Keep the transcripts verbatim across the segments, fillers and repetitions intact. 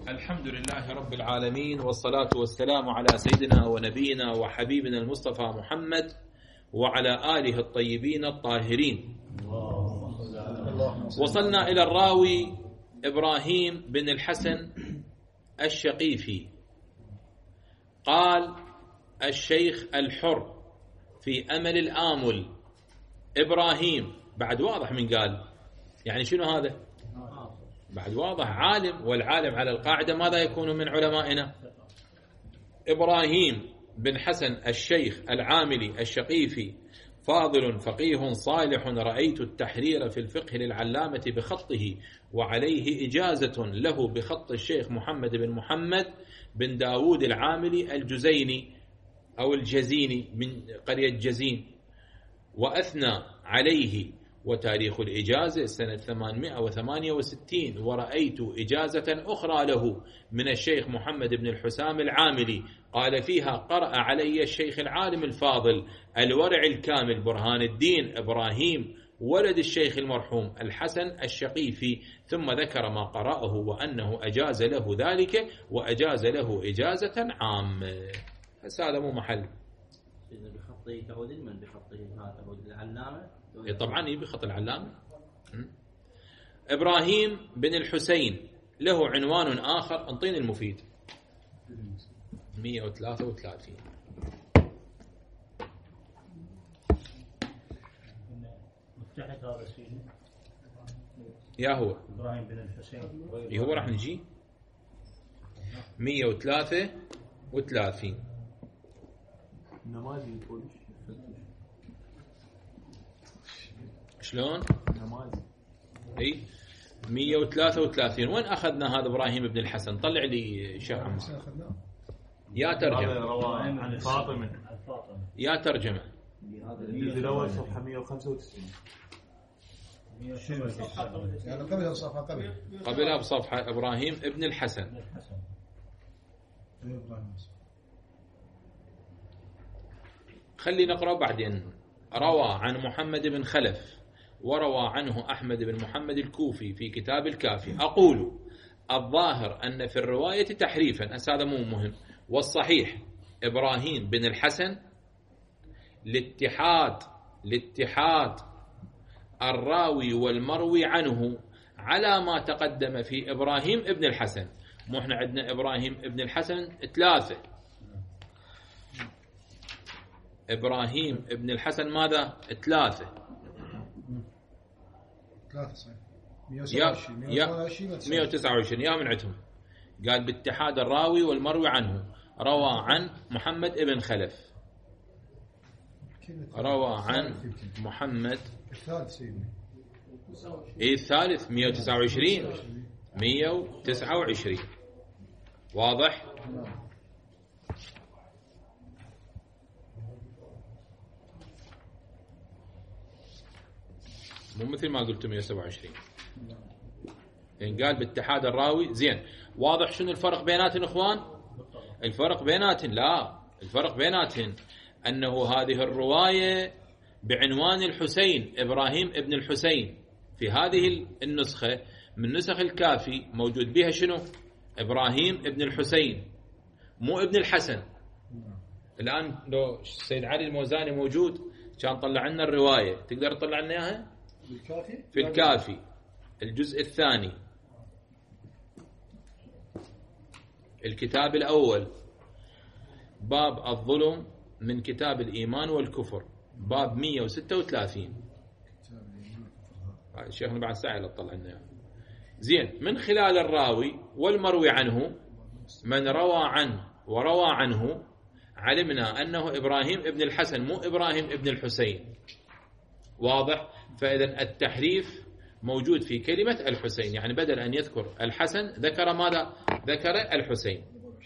الحمد لله رب العالمين، والصلاة والسلام على سيدنا ونبينا وحبيبنا المصطفى محمد وعلى آله الطيبين الطاهرين. وصلنا إلى الراوي إبراهيم بن الحسن الشقيفي. قال الشيخ الحر في أمل الآمل إبراهيم، بعد واضح من قال، يعني شنو هذا؟ بعد واضح عالم، والعالم على القاعدة ماذا يكون من علمائنا؟ إبراهيم بن حسن الشيخ العاملي الشقيفي، فاضل فقيه صالح، رأيت التحرير في الفقه للعلامة بخطه، وعليه إجازة له بخط الشيخ محمد بن محمد بن داود العاملي الجزيني أو الجزيني من قرية جزين، وأثنى عليه. وتاريخ الإجازة سنة ثمانمائة وثمانية وستين. ورأيت إجازة أخرى له من الشيخ محمد بن الحسام العاملي، قال فيها: قرأ علي الشيخ العالم الفاضل الورع الكامل برهان الدين إبراهيم ولد الشيخ المرحوم الحسن الشقيفي، ثم ذكر ما قرأه وأنه أجاز له ذلك، وأجاز له إجازة عامة. هذا مو محل. بخطه تعود من بخطه هذا تعود العلامة، طبعا يبي خط العلامة. إبراهيم بن الحسين له عنوان آخر، انطيني المفيد. مئة وثلاثة وثلاثين. مفتاحك هذا سيدي يا هو إبراهيم بن الحسين، هو راح نجي مئة وثلاثة وثلاثين. نماذج تقول شلون؟ نماذج. اي مئة وثلاثة وثلاثين. وين اخذنا هذا ابراهيم بن الحسن؟ طلع لي شيخ عمرو يا ترجمه عن فاطمه يا ترجمه. الجزء الاول صفحه مئة وخمسة وتسعين، يعني قبلها بصفحه قبل قبلها بصفحه ابراهيم ابن الحسن. خلي نقرأ بعدين. روى عن محمد بن خلف، وروى عنه أحمد بن محمد الكوفي في كتاب الكافي. أقول الظاهر أن في الرواية تحريفا، هذا مو مهم، والصحيح إبراهيم بن الحسن لاتحاد لاتحاد الراوي والمروي عنه على ما تقدم في إبراهيم ابن الحسن. مو احنا عندنا إبراهيم ابن الحسن ثلاثة، إبراهيم ابن الحسن ماذا؟ ثلاثة ثلاثة صحيح. مئة وتسعة وعشرين يا من عندهم. قال باتحاد الراوي والمروي عنه. روى عن محمد ابن خلف، روى عن محمد الثالث سيدنا ايه الثالث مئة وتسعة وعشرين مئة وتسعة وعشرين. واضح؟ مو مثل ما قلت مئة وسبعة وعشرين. يعني قال باتحاد الراوي. زين، واضح شنو الفرق بيناتن اخوان؟ الفرق بيناتن لا الفرق بيناتن انه هذه الرواية بعنوان الحسين، ابراهيم ابن الحسين، في هذه النسخة من نسخ الكافي موجود بها شنو؟ ابراهيم ابن الحسين، مو ابن الحسن. الان لو السيد علي الموزاني موجود كان طلع لنا الرواية، تقدر تطلع لنا اياها؟ في الكافي الجزء الثاني الكتاب الأول، باب الظلم من كتاب الإيمان والكفر، باب مئة وستة وثلاثين. شيخنا بعد ساعة لطلع لنا. زين، من خلال الراوي والمروي عنه، من روى عنه وروى عنه، علمنا أنه إبراهيم ابن الحسن مو إبراهيم ابن الحسين. واضح؟ فإذا التحريف موجود في كلمة الحسين، يعني بدل أن يذكر الحسن ذكر ماذا؟ ذكر الحسين.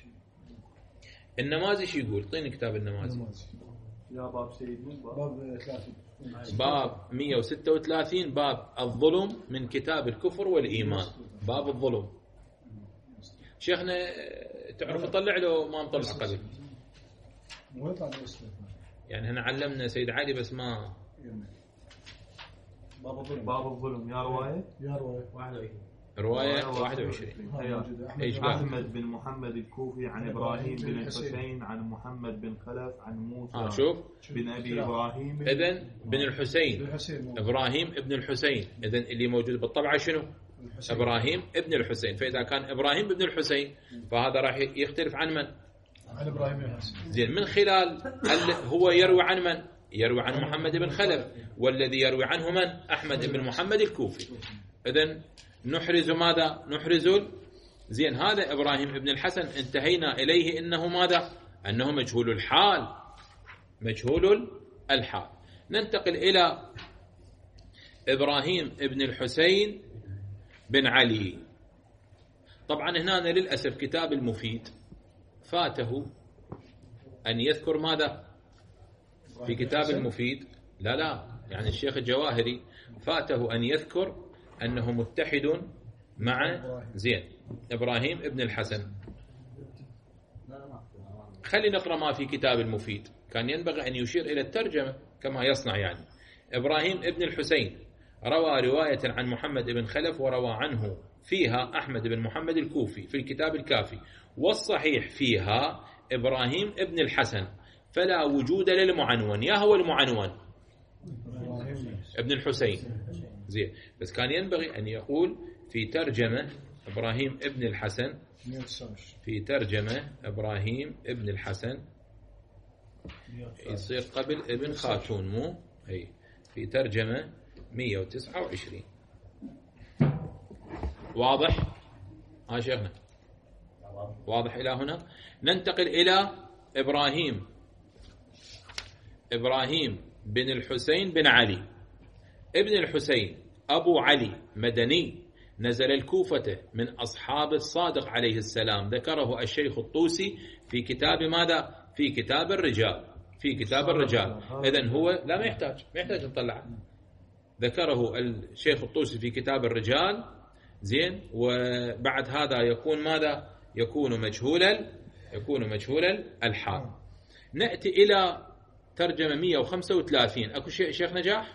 النمازي يقول؟ طين كتاب النمازي. يا باب سيدنا باب باب مئة وستة وثلاثين، باب الظلم من كتاب الكفر والإيمان، باب الظلم. شيخنا تعرف تطلع له ما مطلع قبل؟ يعني هنا علمنا سيد علي بس ما باب الظلم. باب الظلم يا رواية يا رواية واحد وعشرين رواية واحد وعشرين. إيش قال؟ أحمد بن محمد الكوفي عن إبراهيم بن الحسين عن محمد بن خلف عن موسى آه شوف بن أبي إبراهيم إذن بن الحسين إبراهيم ابن الحسين. إذن اللي موجود بالطبعة شنو؟ إبراهيم ابن الحسين. فإذا كان إبراهيم ابن الحسين فهذا راح يختلف عن من؟ عن إبراهيم بن الحسين. زين من خلال هو يروي عن من؟ يروي عن محمد بن خلف، والذي يروي عنه من؟ أحمد بن محمد الكوفي. إذن نحرز ماذا؟ نحرز زين هذا إبراهيم ابن الحسن انتهينا إليه إنه ماذا؟ أنه مجهول الحال، مجهول الحال. ننتقل إلى إبراهيم ابن الحسين بن علي. طبعا هنا للأسف كتاب المفيد فاته أن يذكر ماذا في كتاب المفيد؟ لا لا يعني الشيخ الجواهري فاته أن يذكر أنه متحد مع زين إبراهيم ابن الحسن. خلي نقرأ ما في كتاب المفيد. كان ينبغي أن يشير إلى الترجمة كما يصنع. يعني إبراهيم ابن الحسين روى رواية عن محمد بن خلف وروى عنه فيها أحمد بن محمد الكوفي في الكتاب الكافي، والصحيح فيها إبراهيم ابن الحسن، فلا وجود للمعنون. يا هو المعنون ابن الحسين زين، بس كان ينبغي أن يقول في ترجمة إبراهيم ابن الحسن، في ترجمة إبراهيم ابن الحسن يصير قبل ابن خاتون مو هي، في ترجمة مئة وتسعة وعشرين. واضح؟ ها شيخنا واضح إلى هنا؟ ننتقل إلى إبراهيم إبراهيم بن الحسين بن علي. ابن الحسين أبو علي مدني، نزل الكوفة، من أصحاب الصادق عليه السلام. ذكره الشيخ الطوسي في كتاب ماذا؟ في كتاب الرجال، في كتاب الرجال. إذن هو لا ما يحتاج ما يحتاج نطلع، ذكره الشيخ الطوسي في كتاب الرجال زين. وبعد هذا يكون ماذا؟ يكون مجهولا يكون مجهولا الحال. نأتي إلى ترجمة مئة وخمسة وثلاثين. أكو شيء شيخ نجاح؟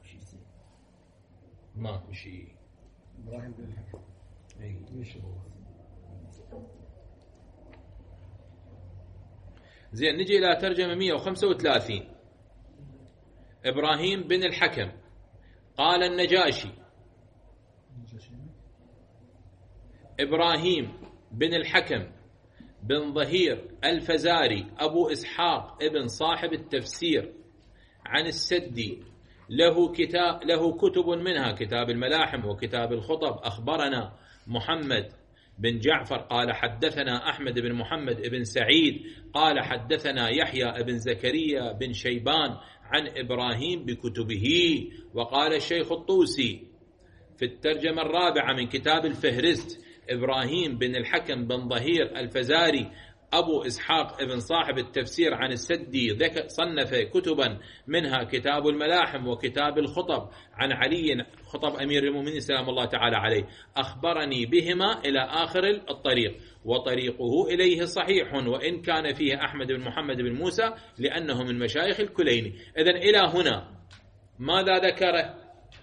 ماكو شيء. إبراهيم بن الحكم. زين نجي إلى ترجمة مئة وخمسة وثلاثين. إبراهيم بن الحكم قال النجاشي إبراهيم بن الحكم بن ظهير الفزاري أبو إسحاق ابن صاحب التفسير عن السدي، له كتاب له كتب منها كتاب الملاحم وكتاب الخطب. أخبرنا محمد بن جعفر قال حدثنا أحمد بن محمد بن سعيد قال حدثنا يحيى بن زكريا بن شيبان عن إبراهيم بكتبه. وقال الشيخ الطوسي في الترجمة الرابعة من كتاب الفهرست إبراهيم بن الحكم بن ظهير الفزاري أبو إسحاق ابن صاحب التفسير عن السدي، صنف كتبا منها كتاب الملاحم وكتاب الخطب عن علي خطب أمير المؤمنين سلام الله تعالى عليه. أخبرني بهما إلى آخر الطريق، وطريقه إليه صحيح وإن كان فيه أحمد بن محمد بن موسى لأنه من مشايخ الكليني. إذن إلى هنا ماذا ذكره؟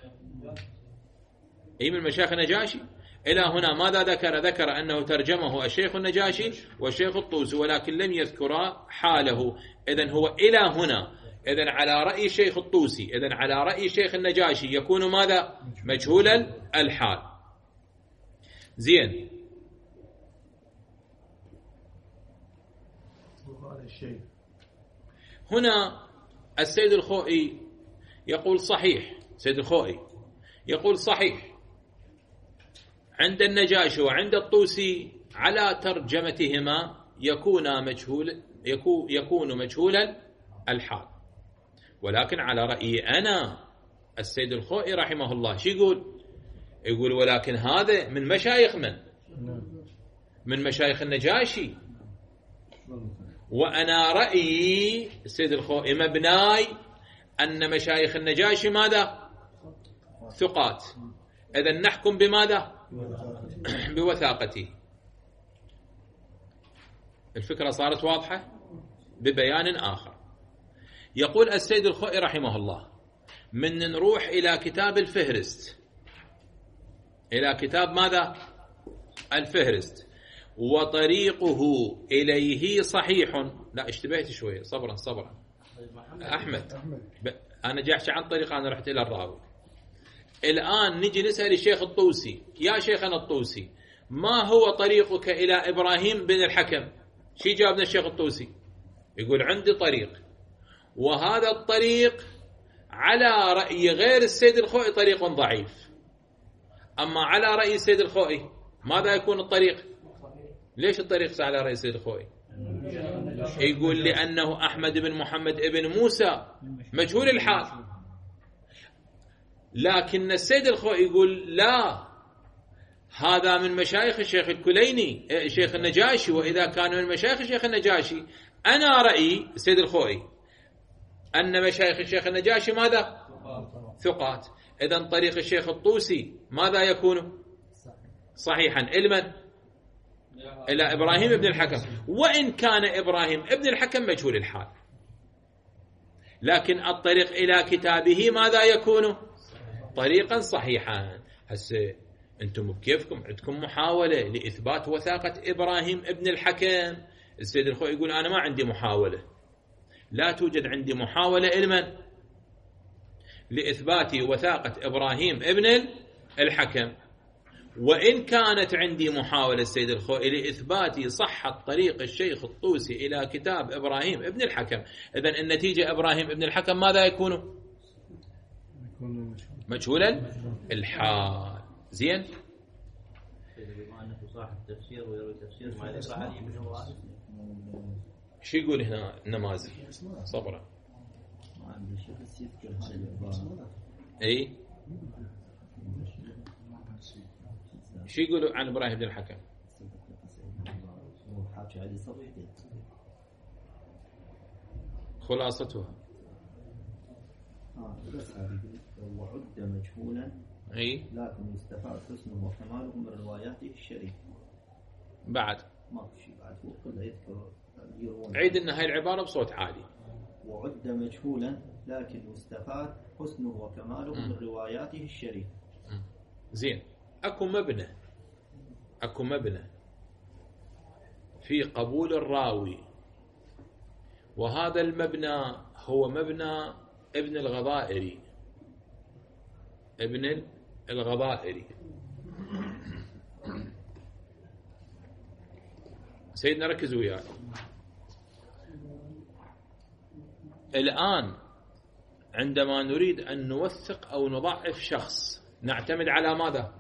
أي من مشايخ النجاشي. إلى هنا ماذا ذكر؟ ذكر أنه ترجمه الشيخ النجاشي والشيخ الطوسي ولكن لم يذكر حاله. إذن هو إلى هنا. إذن على رأي الشيخ الطوسي، إذن على رأي الشيخ النجاشي يكون ماذا؟ مجهولا الحال. زين هنا السيد الخوئي يقول صحيح، السيد الخوئي يقول صحيح عند النجاشي وعند الطوسي على ترجمتهما يكون مجهول يكون مجهولا الحال. ولكن على رأيي أنا السيد الخوئي رحمه الله شو يقول؟ يقول ولكن هذا من مشايخ من؟ من مشايخ النجاشي. وأنا رأيي السيد الخوئي مبناي أن مشايخ النجاشي ماذا؟ ثقات. إذن نحكم بماذا؟ بوثاقته. الفكرة صارت واضحة ببيان آخر. يقول السيد الخوئي رحمه الله من نروح إلى كتاب الفهرست إلى كتاب ماذا؟ الفهرست. وطريقه إليه صحيح. لا اشتبهت شوية، صبرا صبرا أحمد، أنا جاحش عن طريق، أنا رحت إلى الراوي. الآن نجي نسأل الشيخ الطوسي، يا شيخنا الطوسي ما هو طريقك إلى إبراهيم بن الحكم؟ شي جابنا الشيخ الطوسي؟ يقول عندي طريق، وهذا الطريق على رأي غير السيد الخوئي طريق ضعيف، أما على رأي السيد الخوئي ماذا يكون الطريق؟ ليش الطريق على رأي السيد الخوئي؟ يقول لأنه أحمد بن محمد ابن موسى مجهول الحال، لكن السيد الخوئي يقول لا، هذا من مشايخ الشيخ الكليني شيخ النجاشي، وإذا كان من مشايخ الشيخ النجاشي أنا رأيي السيد الخوئي أن مشايخ الشيخ النجاشي ماذا؟ ثقات. إذن طريق الشيخ الطوسي ماذا يكون؟ صحيحا. إلمن؟ إلى إبراهيم ابن الحكم، وإن كان إبراهيم ابن الحكم مجهول الحال، لكن الطريق إلى كتابه ماذا يكون؟ طريقا صحيحا. هسه أنتم بكيفكم عندكم محاولة لإثبات وثاقة إبراهيم ابن الحكم. السيد الخوئي يقول أنا ما عندي محاولة، لا توجد عندي محاولة إلمن لإثبات وثاقة إبراهيم ابن الحكم، وإن كانت عندي محاولة السيد الخوئي لإثبات صحة طريق الشيخ الطوسي إلى كتاب إبراهيم ابن الحكم. إذن النتيجة إبراهيم ابن الحكم ماذا يكون؟ مجهولا الحال. زين، بما أنه صاحب تفسير ويروي تفسير ما يدل عليه من هو شو يقول هنا النماذج؟ صبرا. اي شو يقولوا عن ابراهيم بن الحكم؟ خلاصتها وعد مجهولا اي لكن يستفاد حسنه وكماله من رواياته الشريفه. بعد ما في شيء بعد، هو كله يذكر. عيد ان هاي العباره بصوت عالي. وعد مجهولا لكن يستفاد حسنه وكماله من رواياته الشريفه. زين، اكو مبنى اكو مبنى في قبول الراوي، وهذا المبنى هو مبنى ابن الغضائري. ابن الغضائري سيدنا ركزوا وياي. الآن عندما نريد أن نوثق أو نضعف شخص نعتمد على ماذا؟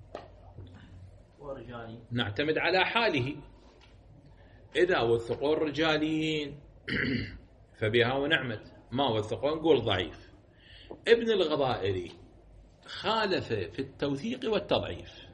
ورجالي. نعتمد على حاله. إذا وثقوا الرجاليين فبها ونعمت، ما وثقوا نقول ضعيف. ابن الغضائري خالف في التوثيق والتضعيف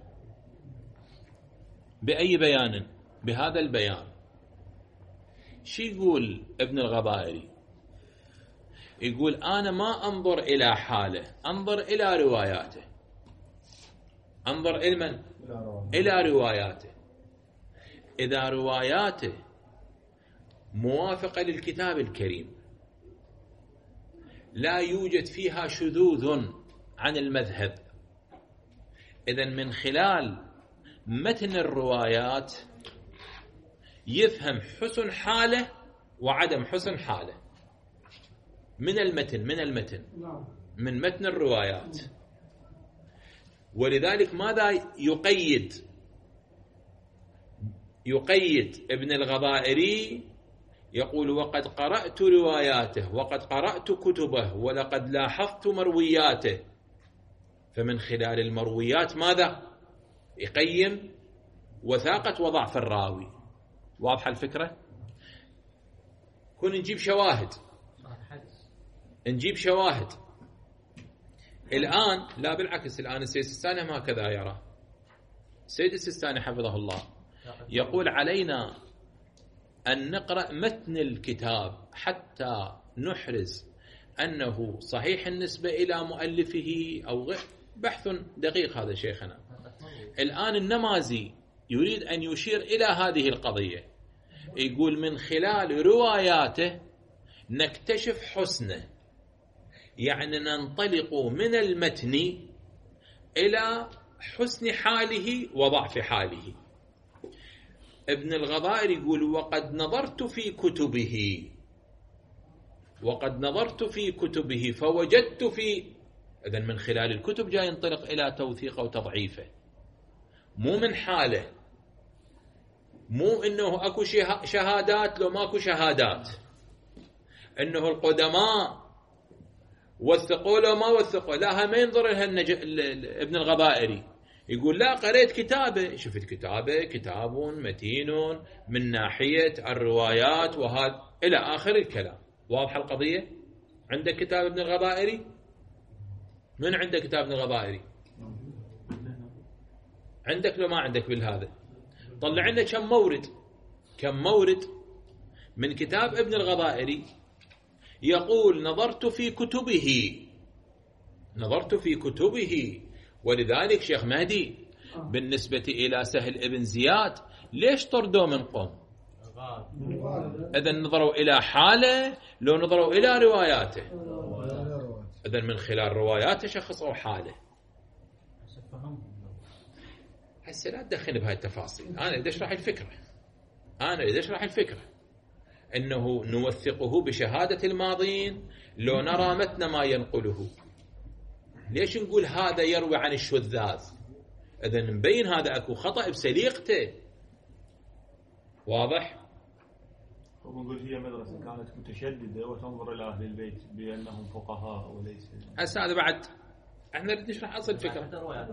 بأي بيان؟ بهذا البيان. شو يقول ابن الغضائري؟ يقول أنا ما أنظر إلى حاله، أنظر إلى رواياته. أنظر إلى من؟ إلى رواياته. إذا رواياته موافقة للكتاب الكريم لا يوجد فيها شذوذ عن المذهب، إذن من خلال متن الروايات يفهم حسن حاله وعدم حسن حاله من المتن من المتن من متن الروايات. ولذلك ماذا يقيد؟ يقيد ابن الغضائري يقول وقد قرأت رواياته وقد قرأت كتبه ولقد لاحظت مروياته، فمن خلال المرويات ماذا؟ يقيم وثاقة وضعف الراوي. واضحة الفكرة؟ كن نجيب شواهد نجيب شواهد الآن لا بالعكس، الآن السيد السيستاني ما هكذا يرى. السيد السيستاني حفظه الله يقول علينا أن نقرأ متن الكتاب حتى نحرز أنه صحيح النسبة إلى مؤلفه أو غير. بحث دقيق هذا شيخنا. الآن النمازي يريد أن يشير إلى هذه القضية، يقول من خلال رواياته نكتشف حسنه، يعني ننطلق من المتن إلى حسن حاله وضعف حاله. ابن الغضائر يقول وقد نظرت في كتبه وقد نظرت في كتبه فوجدت في، إذن من خلال الكتب جاي ينطلق إلى توثيقه وتضعيفه، مو من حاله، مو إنه أكو شهادات لو ماكو شهادات، إنه القدماء وثقوا لو ما وثقوا، لا ما ينظر لها ابن الغضائري، يقول لا قريت كتابه، شفت كتابه كتاب متين من ناحية الروايات وهذا إلى آخر الكلام. واضح القضية؟ عندك كتاب ابن الغضائري؟ من عندك كتاب ابن الغضائري؟ عندك لو ما عندك بالهذا؟ طلع لنا كم مورد كم مورد من كتاب ابن الغضائري يقول نظرت في كتبه نظرت في كتبه. ولذلك شيخ مهدي بالنسبة إلى سهل ابن زياد ليش طردوا من قوم؟ إذا نظروا إلى حاله لو نظروا إلى رواياته، إذا من خلال رواياته شخصوا حاله. هسه لا تدخل بهاي التفاصيل، أنا أريد أشرح الفكرة أنا أريد أشرح الفكرة أنه نوثقه بشهادة الماضين لو نرى متن ما ينقله. ليش نقول هذا يروي عن الشذاذ؟ إذا نبين هذا أكو خطأ بسليقته. واضح؟ ونقول هي مدرسة كانت متشددة وتنظر إلى أهل البيت بأنهم فقهاء وليس. هسه هذا بعد احنا نريد نشرح أصل الفكرة.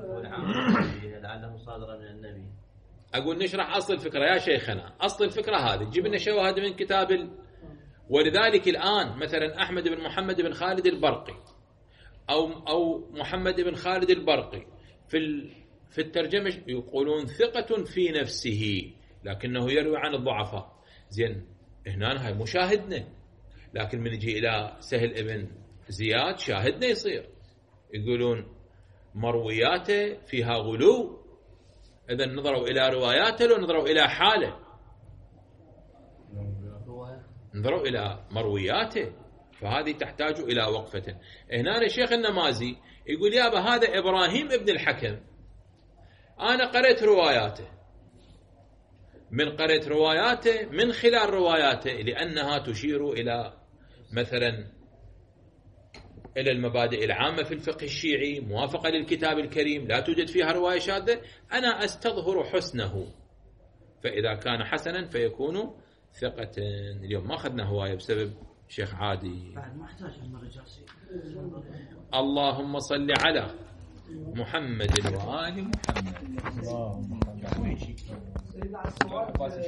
لعله صادرا من النبي. أقول نشرح أصل الفكرة يا شيخنا. أصل الفكرة هذه تجيب لنا شواهد من كتاب ال... ولذلك الآن مثلا أحمد بن محمد بن خالد البرقي أو أو محمد بن خالد البرقي في ال... في الترجمة يقولون ثقة في نفسه لكنه يروي عن الضعفاء. زين هنا هاي مشاهدنا، لكن من يجي إلى سهل ابن زياد شاهدنا يصير يقولون مروياته فيها غلو. إذا نظروا إلى رواياته لو نظروا إلى حاله، نظروا إلى مروياته، فهذه تحتاج إلى وقفة. هنا الشيخ النمازي يقول يابا هذا إبراهيم ابن الحكم أنا قرأت رواياته، من قرأت رواياته من خلال رواياته لأنها تشير إلى مثلا إلى المبادئ العامة في الفقه الشيعي موافقة للكتاب الكريم لا توجد فيها رواية شاذة، أنا أستظهر حسنه، فإذا كان حسنا فيكون ثقة. اليوم ما أخذنا هواية بسبب شيخ عادي. اللهم صل على محمد وآل محمد.